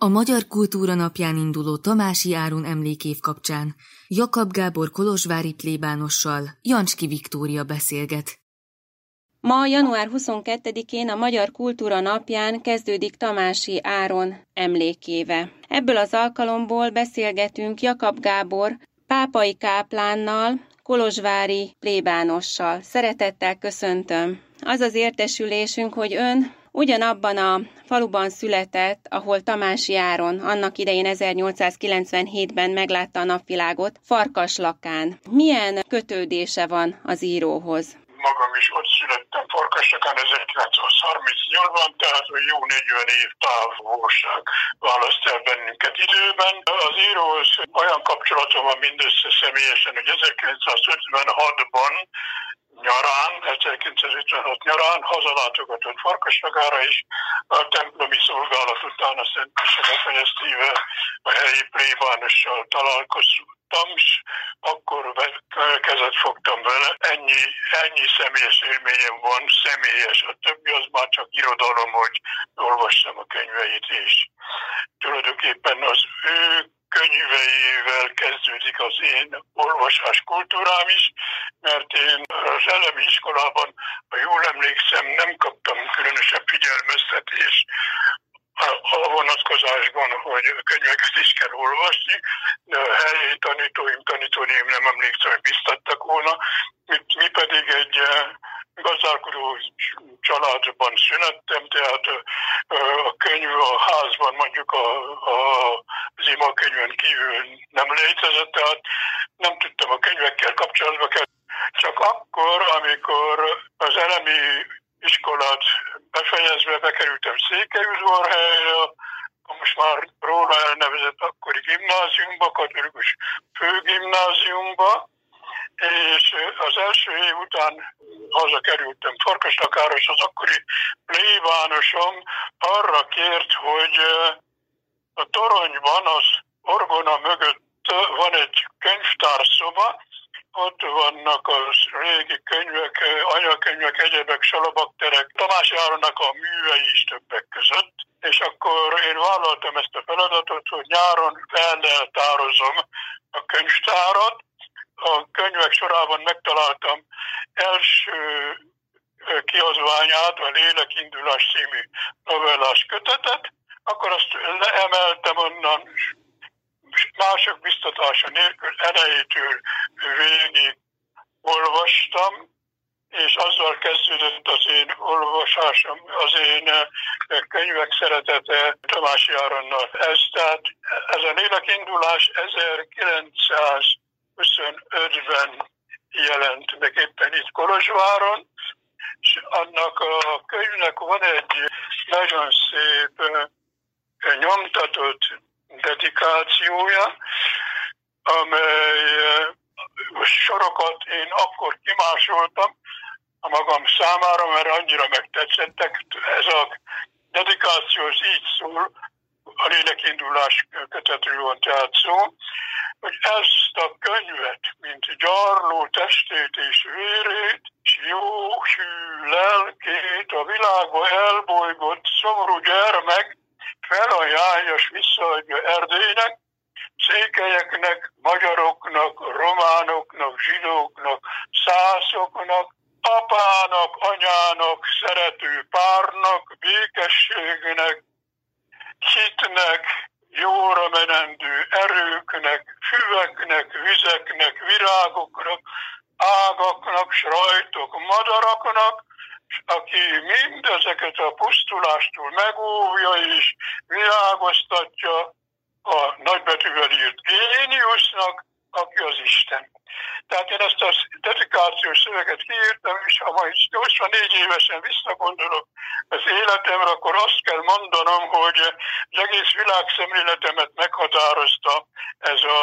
A Magyar Kultúra Napján induló Tamási Áron emlékév kapcsán Jakab Gábor kolozsvári plébánossal Jancski Viktória beszélget. Ma, január 22-én a Magyar Kultúra Napján kezdődik Tamási Áron emlékéve. Ebből az alkalomból beszélgetünk Jakab Gábor pápai káplánnal, kolozsvári plébánossal. Szeretettel köszöntöm. Az az értesülésünk, hogy ön ugyanabban a faluban született, ahol Tamási Áron annak idején 1897-ben meglátta a napvilágot, Farkaslakán. Milyen kötődése van az íróhoz? Magam is ott születtem Farkaslakán 1938-ban, tehát jó 40 év távolság választ el bennünket időben. Az íróhoz olyan kapcsolatom van mindössze személyesen, hogy 1956-ban nyarán, 1956 nyarán hazalátogatott Farkaslakára is, a templomi szolgálat után a Szent Mise befejeztével a helyi plébánossal találkoztam, és akkor kezet fogtam vele. Ennyi személyes élményem van, személyes, a többi az már csak irodalom, hogy olvassam a könyveit, és tulajdonképpen az ő könyveivel kezdődik az én olvasás kultúrám is, mert én az elemi iskolában, ha jól emlékszem, nem kaptam különösebb figyelmeztetést a vonatkozásban, hogy könyveket is kell olvasni, de a helyi tanítóim nem emlékszem, hogy biztattak volna, mi pedig egy gazdálkodó családban születtem, tehát a könyv a házban mondjuk az imakönyvön kívül nem létezett, tehát nem tudtam a könyvekkel kapcsolatba kell. Csak akkor, amikor az elemi iskolát befejezve bekerültem Székelyudvarhelyre, most már róla elnevezett akkori gimnáziumba, katolikus főgimnáziumba, és az első év után hazakerültem Farkaslakára, és az akkori plébánosom arra kért, hogy a toronyban, az orgona mögött van egy könyvtárszoba, ott vannak a régi könyvek, anyakönyvek, egyebek, salabakterek, Tamási Áronnak a művei is többek között, és akkor én vállaltam ezt a feladatot, hogy nyáron feleltározom a könyvtárat. A könyvek sorában megtaláltam első kiadványát, a Lélekindulás című novellás kötetet, akkor azt leemeltem onnan, mások biztatása nélkül elejétől végig olvastam, és azzal kezdődött az én olvasásom, az én könyvek szeretete Tamási Áronnal. Ez a Lélekindulás 1925-ben jelent meg éppen itt Kolozsváron, és annak a könyvnek van egy nagyon szép nyomtatott dedikációja, amely sorokat én akkor kimásoltam a magam számára, mert annyira megtetszettek. Ez a dedikáció az így szól, a Lélekindulás kötetről van tehát szó, hogy ezt a könyvet, mint gyarló testét és vérét, és jó hű lelkét a világba elbolygott szomorú gyermek felajánlja és visszaadja Erdélynek, székelyeknek, magyaroknak, románoknak, zsidóknak, szászoknak, apának, anyának, szerető párnak, békességnek, hitnek, jóra menendő erőknek, füveknek, vizeknek, virágoknak, ágaknak, s rajtok, madaraknak, aki mindezeket a pusztulástól megóvja és virágoztatja, a nagybetűvel írt géniusznak, aki az Isten. Tehát én ezt a dedikációs szöveget kiírtam, és ha majd 84 évesen visszagondolok az életemre, akkor azt kell mondanom, hogy az egész világszemléletemet meghatározta ez a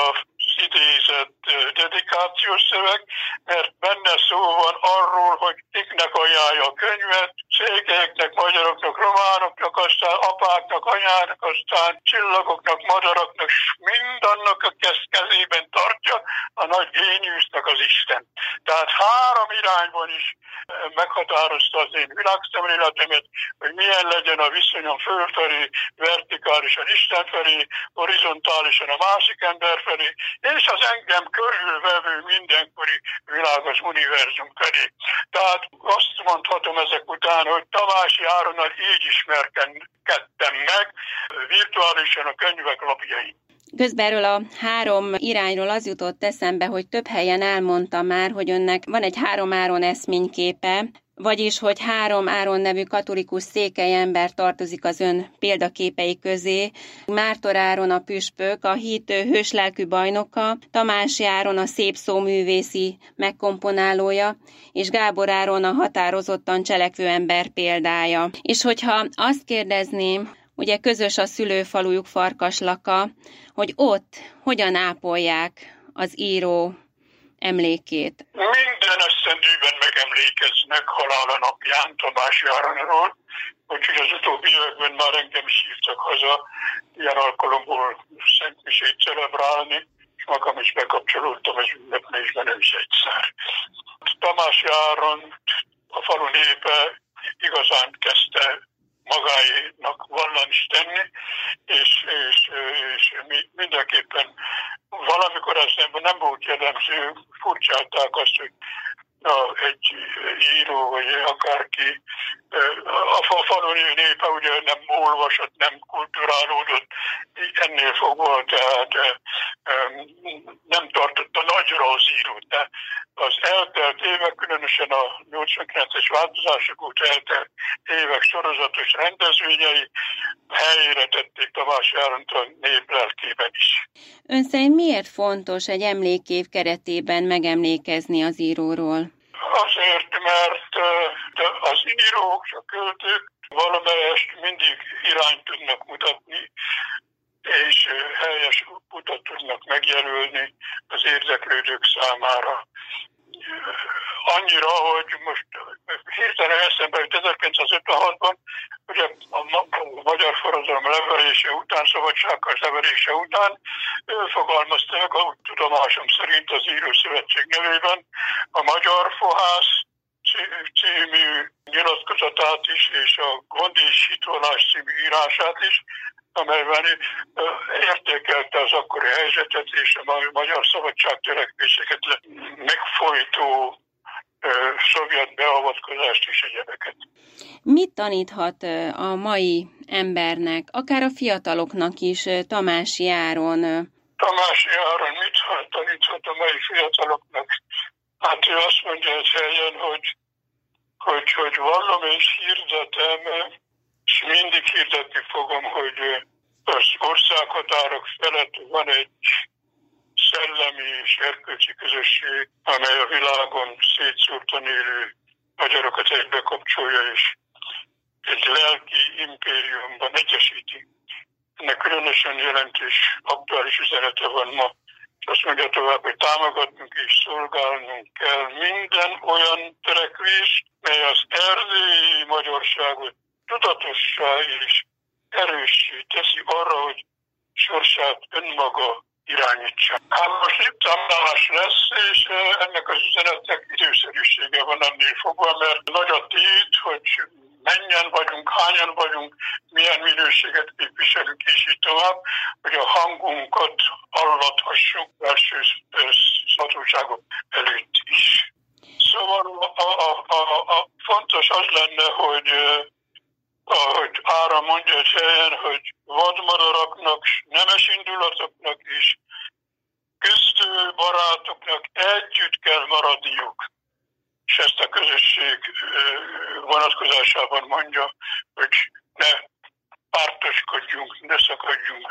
idézett dedikációs szöveg, mert benne szó van arról, hogy kiknek ajánlja a könyvet, székelyeknek, magyaroknak, románoknak, aztán apáknak, anyának, aztán csillagoknak, madaraknak, s mindannak, aki ezt kezében tartja, a nagy géniusznak az Isten. Tehát 3 irányban is meghatározta az én világszemléletemet, hogy milyen legyen a viszonyom fölfelé, vertikálisan Isten felé, horizontálisan a másik ember felé, és az engem körülvevő mindenkori világ az univerzum felé. Tehát azt mondhatom ezek után, hogy Tamási Áronnal így ismerkedtem meg, virtuálisan a könyvek lapjain. Közben erről a 3 irányról az jutott eszembe, hogy több helyen elmondta már, hogy önnek van egy 3 Áron eszményképe, vagyis, hogy 3 Áron nevű katolikus székely ember tartozik az ön példaképei közé. Mártor Áron a püspök, a hit hőslelkű bajnoka, Tamási Áron a szép szóművészi megkomponálója, és Gábor Áron a határozottan cselekvő ember példája. És hogyha azt kérdezném, ugye közös a szülőfalujuk Farkaslaka, hogy ott hogyan ápolják az író emlékét. Minden esztendőben megemlékeznek halála napján Tamási Áronról, úgyhogy az utóbbi években már engem is hívtak haza ilyen alkalomból Szent Misét celebrálni, és magam is bekapcsolódtam az ünneplésben is egyszer. Tamási Áron a falu népe igazán kezdte magáénak vallani is tenni, és mindenképpen valamikor ez nem volt jellemző, furcsálták azt, hogy egy író, vagy akárki, a falu népe ugye nem olvasott, nem kulturálódott, ennél fogva, tehát nem tartotta nagyra az írót, de az eltelt évek, különösen a 89-es változások óta eltelt évek sorozatos rendezvényei helyére tették Tamási Áront a nép lelkében is. Ön szerint miért fontos egy emlékév keretében megemlékezni az íróról? Azért, mert az írók, a költők valamelyest mindig irányt tudnak mutatni, és helyes utat tudnak megjelölni az érdeklődők számára. Annyira, hogy most hirtelen eszembe jut 1956-ban, ugye a magyar forradalom leverése után, szabadságharc leverése után fogalmazta meg, a tudomásom szerint az Írószövetség nevében a Magyar Fohász című nyilatkozatát is, és a Gondi és Hitvonás című írását is, amelyben értékelte az akkori helyzetet és a magyar szabadságtörekvéseket megfojtó szovjet beavatkozást és egyebeket. Mit taníthat a mai embernek, akár a fiataloknak is Tamási Áron? Tamási Áron mit taníthat a mai fiataloknak? Hát ő azt mondja egy helyen, hogy vallom és hirdetem, és mindig hirdetni fogom, hogy az országhatárok felett van egy szellemi és erkölcsi közösség, amely a világon szétszórtan élő magyarokat egybekapcsolja, és egy lelki impériumban egyesíti. Ennek különösen jelentős aktuális üzenete van ma. Azt mondja tovább, hogy támogatnunk és szolgálnunk kell minden olyan törekvést, mely az erdélyi magyarságot tudatossá és erőssé teszi arra, hogy sorsát önmaga irányítsa. Hát most népszámlálás lesz, és ennek az üzenetnek időszerűsége van ennél fogva, mert nagy a tét, hogy mennyien vagyunk, hányan vagyunk, milyen minőséget képviselünk, és így tovább, hogy a hangunkat hallathassuk első hatóságok előtt is. Szóval a fontos az lenne, hogy ahogy Áron mondja egy helyen, hogy vadmadaraknak, nemes indulatoknak és küzdő barátoknak együtt kell maradniuk. És ezt a közösség vonatkozásában mondja, hogy ne pártoskodjunk, ne szakadjunk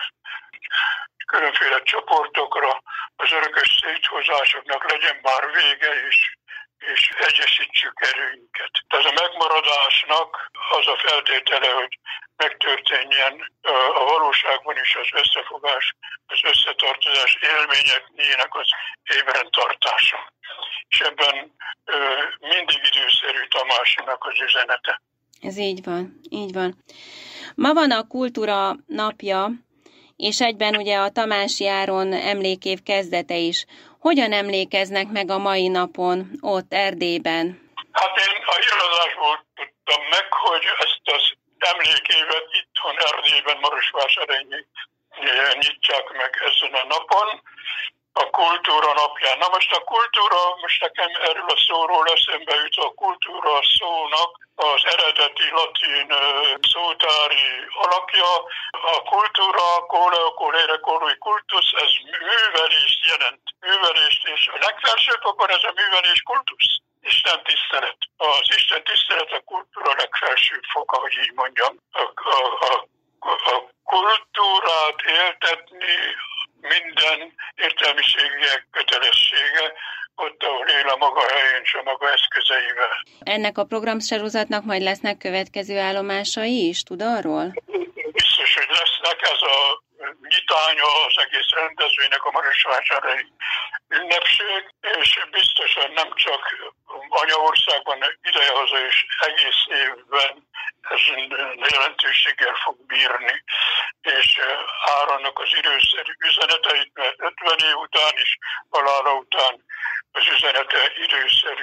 különféle csoportokra, az örökös széthozásoknak legyen már vége, és és egyesítsük erőinket. Ez a megmaradásnak az a feltétele, hogy megtörténjen a valóságban is az összefogás, az összetartozás élményeknek az ébren tartása. És ebben mindig időszerű Tamásinak az üzenete. Ez így van, így van. Ma van a Kultúra napja, és egyben ugye a Tamási Áron emlékév kezdete is. Hogyan emlékeznek meg a mai napon ott Erdélyben? Hát én a híradásból tudtam meg, hogy ezt az emlékévet itthon Erdélyben, Marosvásárhelyen nyitják meg ezen a napon, a Kultúra napján. Na most a kultúra, most nekem erről a szóról eszembe jut, a kultúra szónak az eredeti latin szótári alakja. A kultúra, colere, colui cultus, ez művelést jelent. Művelést, és a legfelső fokon ez a művelés kultusz. Isten tisztelet. Az Isten tisztelet a kultúra legfelső foka, hogy így mondjam. A kultúrát éltetni minden értelmiségiek kötelessége, ott, ahol él a maga helyén, és a maga eszközeivel. Ennek a programsorozatnak majd lesznek következő állomásai is, tud arról? Biztos, hogy lesznek. Ez a nyitánya az egész rendezvénynek a marosvásárhelyi ünnepség, és biztosan nem csak anyaországban idehaza és egész évben ez jelentőséggel fog bírni. És Áronnak az időszerű üzeneteit, mert 50 év után is, halála után az üzenete időszerű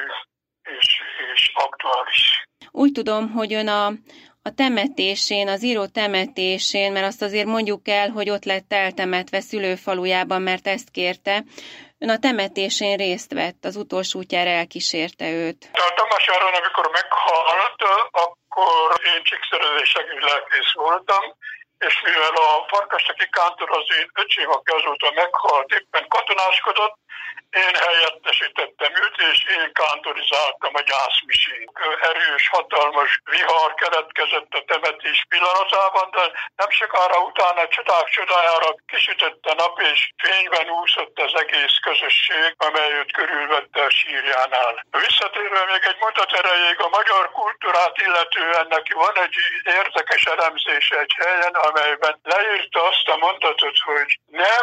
és aktuális. Úgy tudom, hogy ön a temetésén, az író temetésén, mert azt azért mondjuk el, hogy ott lett eltemetve szülőfalujában, mert ezt kérte, ön a temetésén részt vett, az utolsó útjára elkísérte őt. A Tamás Áron, amikor meghalt, akkor én csíkszerezés segédlelkész voltam, és mivel a Farkastaki kántor az én öcsém, aki azóta meghalt, éppen katonáskodott, én helyettesítettem őt, és én kántorizáltam a gyászmisét. Erős, hatalmas vihar keletkezett a temetés pillanatában, de nem sokára utána csodák csodájára kisütött a nap, és fényben úszott az egész közösség, amely őt körülvette a sírjánál. Visszatérve még egy mondat erejéig, a magyar kultúrát illetően neki van egy érdekes elemzése egy helyen, amelyben leírta azt a mondatot, hogy nem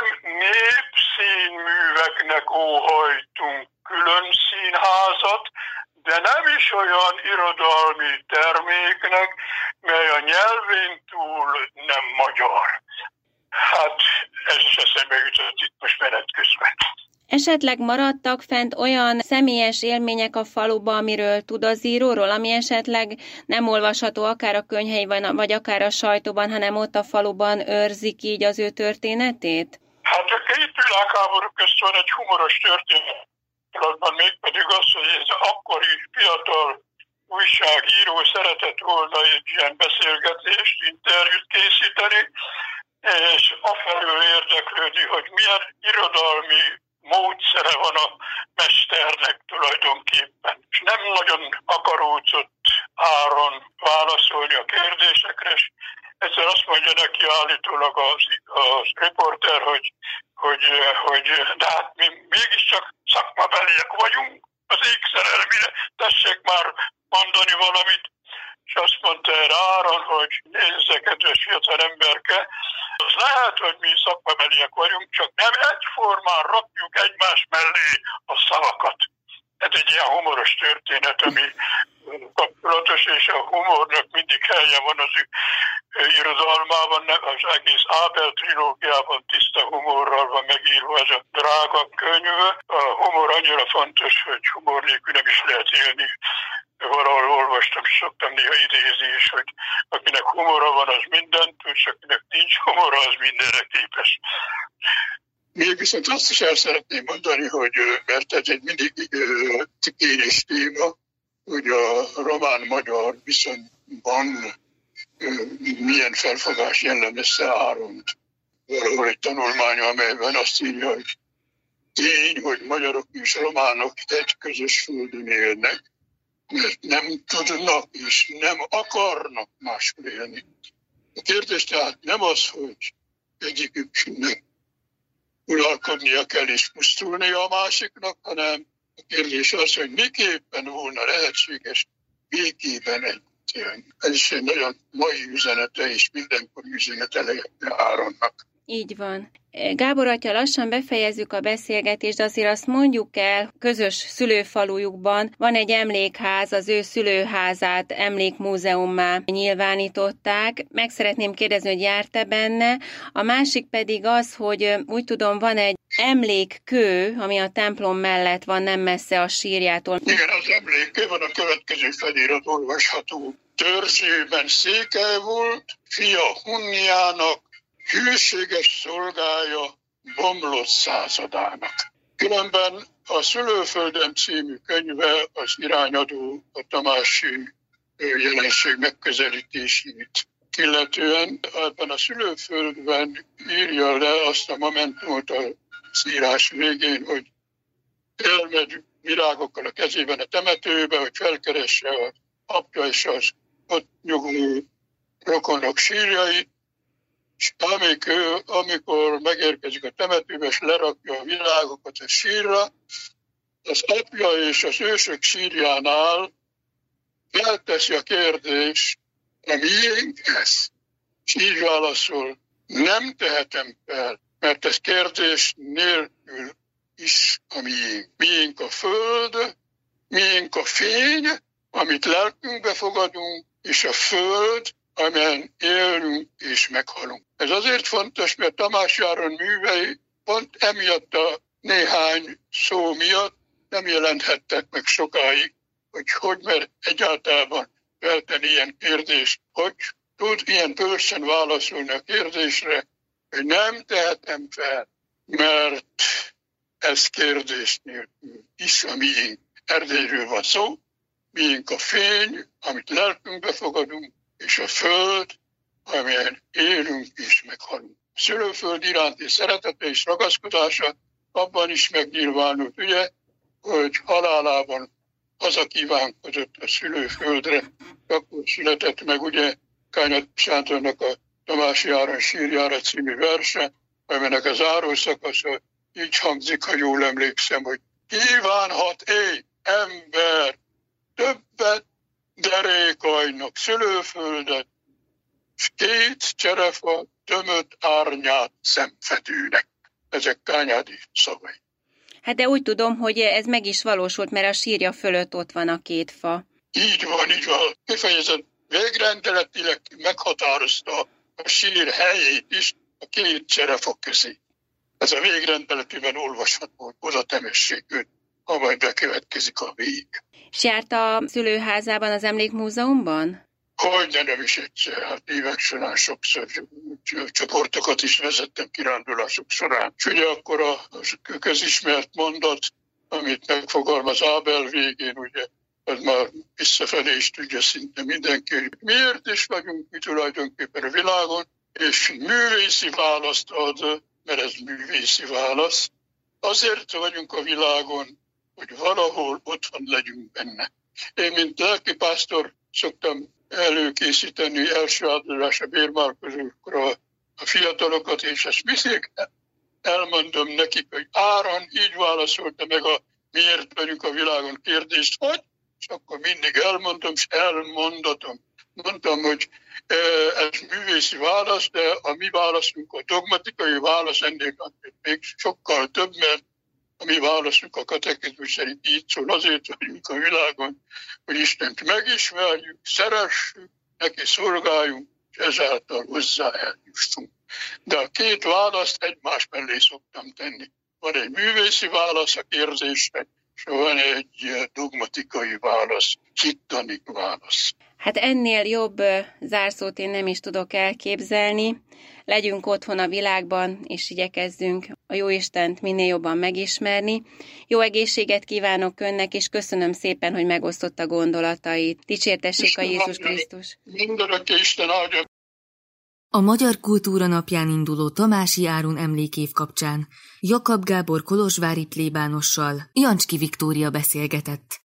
népszínműveknek óhajtunk külön színházat, de nem is olyan irodalmi terméknek, mely a nyelvén túl nem magyar. Hát ez is eszembe jutott itt most menet közben. Esetleg maradtak fent olyan személyes élmények a faluba, amiről tud az íróról, ami esetleg nem olvasható akár a könyveiben, vagy akár a sajtóban, hanem ott a faluban őrzik így az ő történetét? Hát a két világháború közt van egy humoros történet, mégpedig az, hogy ez akkori fiatal újságíró szeretett volna egy ilyen beszélgetést, interjút készíteni, és afelől érdeklődni, hogy milyen irodalmi módszere van a mesternek tulajdonképpen. És nem nagyon akaródzott Áron válaszolni a kérdésekre, és egyszer azt mondja neki állítólag az riporter, hogy de hát mi mégiscsak szakmabeliek vagyunk az ékszerelmére, tessék már mondani valamit. És azt mondta erre Áron, hogy nézze, kedves fiatal emberke, az lehet, hogy mi szakmabeliek vagyunk, csak nem egyformán rakjuk egymás mellé a szavakat. Ez egy ilyen humoros történet, ami kapcsolatos, és a humornak mindig helye van az irodalmában, az egész Ábel trilógiában tiszta humorral van megírva ez a drága könyv. A humor annyira fontos, hogy humor nélkül nem is lehet élni. Valahol olvastam, szoktam néha idézni is, hogy akinek humora van, az mindent, és akinek nincs humora, az mindenre képes. Még viszont azt is el szeretném mondani, hogy mert ez egy mindig kérés téma, hogy a román-magyar viszonyban milyen felfogás jellemezte Áront. Valahol egy tanulmány, amelyben azt írja, hogy tény, hogy magyarok és románok egy közös földön élnek, mert nem tudnak és nem akarnak máshol élni. A kérdés tehát nem az, hogy egyiküknek uralkodnia kell és pusztulnia a másiknak, hanem A kérdés az, hogy miképpen volna lehetséges békében egy élni. Ez is egy nagyon mai üzenete, és mindenkor üzenete lehetne Áronnak. Így van. Gábor atya, lassan befejezzük a beszélgetést, de azért azt mondjuk el, közös szülőfalujukban van egy emlékház, az ő szülőházát emlékmúzeummá nyilvánították. Meg szeretném kérdezni, hogy járt-e benne. A másik pedig az, hogy úgy tudom, van egy emlékkő, ami a templom mellett van, nem messze a sírjától. Igen, az emlékkő van, a következő felirat olvasható. Törzsében székely volt, fia Hunniának, hűséges szolgája bomlott századának. Különben a Szülőföldem című könyve az irányadó a tamási jelenség megközelítését illetően ebben a Szülőföldben írja le azt a momentumot az írás végén, hogy elmegy virágokkal a kezében a temetőbe, hogy felkeresse az apja és az ott nyuguló rokonok sírjait, és amikor megérkezik a temetőbe, és lerakja a virágokat a sírra, az apja és az ősök sírjánál felteszi a kérdést, a miénk ez? És így válaszol, nem tehetem fel, mert ez kérdés nélkül is a miénk. Miénk a föld, miénk a fény, amit lelkünkbe fogadunk, és a föld, amelyen élünk és meghalunk. Ez azért fontos, mert Tamási Áron művei pont emiatt a néhány szó miatt nem jelenthettek meg sokáig, hogy mer egyáltalán feltenni ilyen kérdést, hogy tud ilyen bölcsen válaszolni a kérdésre, hogy nem tehetem fel, mert ez kérdés nélkül is a miénk. Erdélyről van szó, miénk a fény, amit lelkünkbe fogadunk, és a föld, amelyen élünk és meghalunk. A szülőföld iránti szeretete és ragaszkodása abban is megnyilvánult, ugye, hogy halálában hazakívánkozott a szülőföldre, akkor született meg ugye Kányad Sándornak a Tamási Áron sírjára című verse, amelynek az zárószakasza így hangzik, ha jól emlékszem, hogy kívánhat ember többet derékajnak szülőföldet, s 2 cserefa tömött árnyát szemfedőnek. Ezek Kányádi szavai. Hát de úgy tudom, hogy ez meg is valósult, mert a sírja fölött ott van a 2 fa. Így van. Kifejezett végrendeletileg meghatározta a sír helyét is a 2 cserefa közé. Ez a végrendeletiben olvasható, oda temessék őt, ha majd bekövetkezik a vég. És járt a szülőházában, az emlékmúzeumban? Hogyne, nem is egyszer. Hát évek során sokszor csoportokat is vezettem kirándulások során. És ugye akkor a közismert mondat, amit megfogalmaz Ábel végén, ugye, az már visszafelé is tudja szinte mindenki, hogy miért is vagyunk mi tulajdonképpen a világon, és művészi választ ad, mert ez művészi válasz. Azért vagyunk a világon, hogy valahol otthon legyünk benne. Én, mint lelkipásztor szoktam előkészíteni első átadásra bérmálkozókra a fiatalokat, és ezt mindig elmondom nekik, hogy Áron így válaszolta meg a miért vagyunk a világon kérdést, hogy, és akkor mindig elmondom, és elmondatom. Mondtam, hogy ez művészi válasz, de a mi válaszunk a dogmatikai válasz ennél még sokkal több, mert a mi válaszunk a katekizmus szerint így szól, azért vagyunk a világon, hogy Istent megismerjük, szeressük, neki szolgáljunk, és ezáltal hozzá eljussunk. De a 2 választ egymás mellé szoktam tenni. Van egy művészi válasz a kérdésre, és van egy dogmatikai válasz, hittani válasz. Hát ennél jobb zárszót én nem is tudok elképzelni. Legyünk otthon a világban, és igyekezzünk a Jóistent minél jobban megismerni. Jó egészséget kívánok önnek, és köszönöm szépen, hogy megosztotta gondolatait. Dicsértessék a Jézus Krisztus! Mindörökké Isten áldja! A Magyar Kultúra Napján induló Tamási Áron emlékév kapcsán Jakab Gábor kolozsvári plébánossal Jancski Viktória beszélgetett.